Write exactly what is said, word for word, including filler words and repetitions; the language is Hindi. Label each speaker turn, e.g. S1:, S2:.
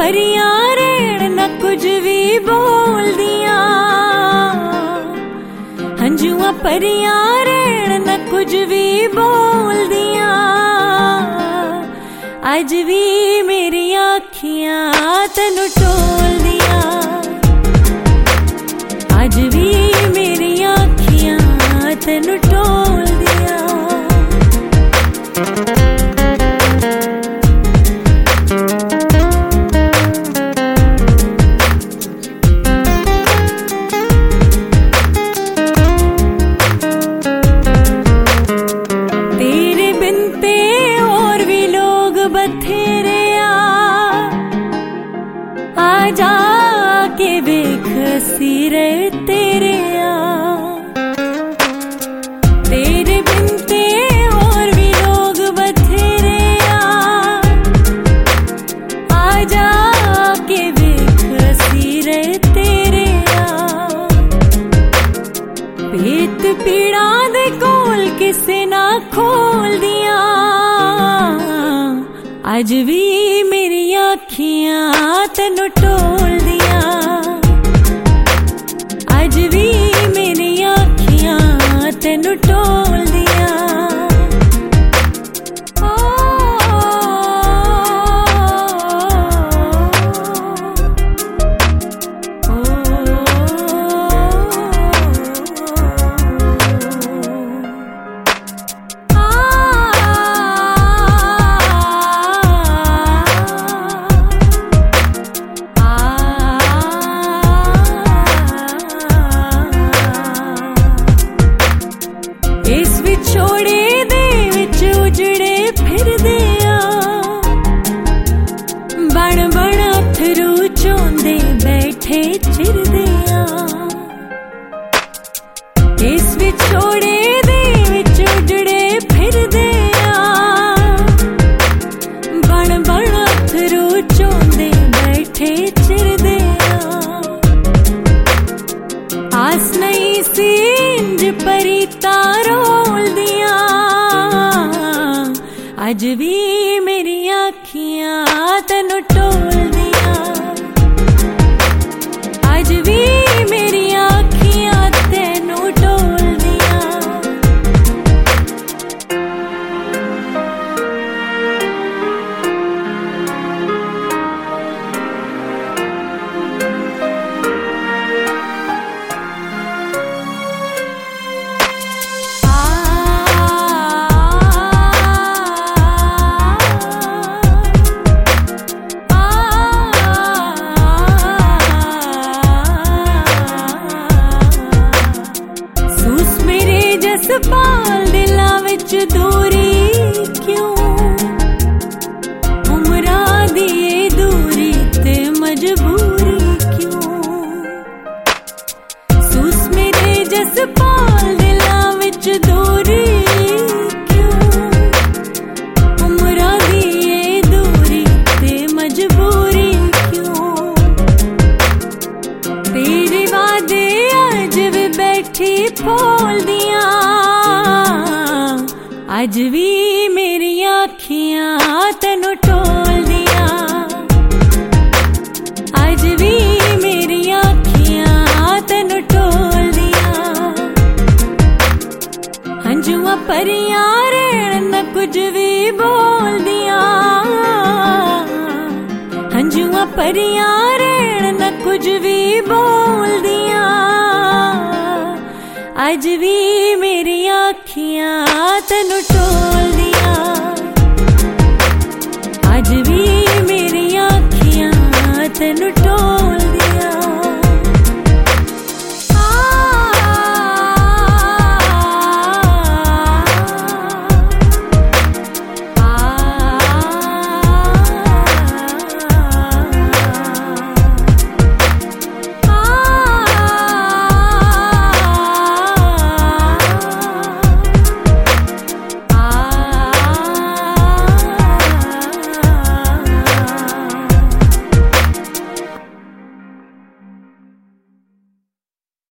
S1: परियां रेण न कुछ भी बोलदियां, हंजुआ परियां रेण न कुछ भी बोलदियां, अज भी मेरी अखियां तेनू टोलदियां, अज भी मेरी अखियां तेनू टोलदियां। तेरे बिन ते और भी लोग बथेरे आ जा के वेख सिरे तेरे तेरे बिन ते और भी लोग बथेरे आ जा के वेख सिरे तेरे पेत पीड़ा दे कोल किसे ना खोल दिया, अज भी मेरी अखियां तेनू टोल दिया, अज भी मेरी अखियां तेनू टोल दिया। इस विछोड़े दे विच उजड़े फिरदे आ, बण बण अथरू चोंदे बैठे चिरदे आ, इस विछोड़े दे विच उजड़े फिरदे आ, बण बण अथरू चोंदे बैठे चिरदे आ, आस नहीं सी इंज परी रोल दिया, अज भी मेरी अखियां तेनू टोल दिया, अज भी मेरी अखियां तेनू टोल दिया। पाल दिला विच दूरी क्यों, उमरा दी दूरी ते मजबूरी क्यों, सूस मेरे जस पाल दिला विच दूरी क्यों, उमरा दी दूरी ते मजबूरी क्यों, तेरे वादे अज भी बैठी बोल दिया, अज भी मेरी अखियां तेनू टोल दिया, अज भी मेरी अखियां तेनू टोल दिया, हंजुआ परियां रेण न कुछ भी बोल दिया, हंजुआ परियां रेण न कुछ भी बोल दिया, अज भी मेरी अखियां तेनू टोल